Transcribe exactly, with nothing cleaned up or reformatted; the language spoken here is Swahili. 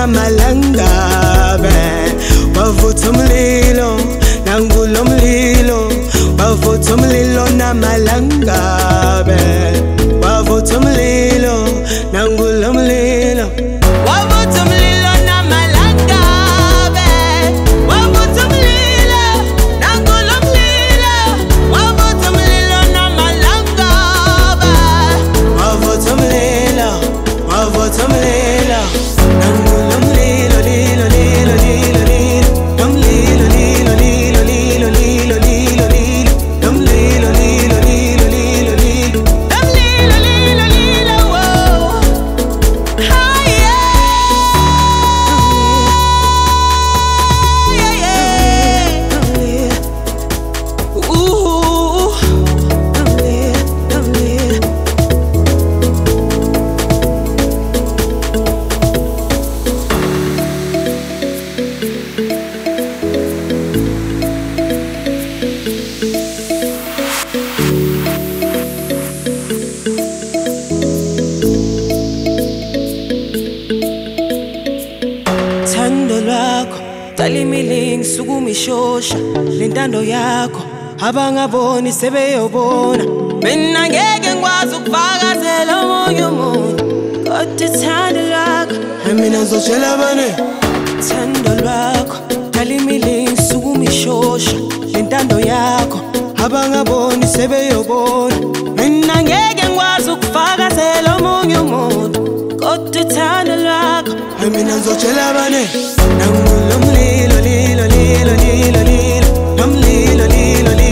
namalangabe wavutha umlilo nangulo mlilo wavutha umlilo namalangabe wavutha umlilo nangulo mlilo wavutha umlilo namalangabe wavutha umlilo nangulo mlilo wavutha umlilo namalangabe wavutha umlilo wavutha umlilo nangulo mlilo lilo lilo lilo lilo nomlilo lilo lilo lilo lilo lilo lilo nomlilo lilo lilo lilo lilo nomlilo lilo lilo whoa hi yeah yeah ooh nomlilo nomlilo Thando lwakho talimile ngisukumishosha lentando yakho abangaboni sebeyobona mina ngeke ngikwazi ukuvakazela omunye umuntu kodwa thando lwakho mina ngizotshela bani thando lwakho talimile ngisukumishosha lentando yakho abangaboni sebeyobona mina ngeke ngikwazi ukuvakazela omunye umuntu kodwa thando lwakho mina ngizotshela bani nangulo mlilo lilo lilo lilo lilo nomlilo lilo lilo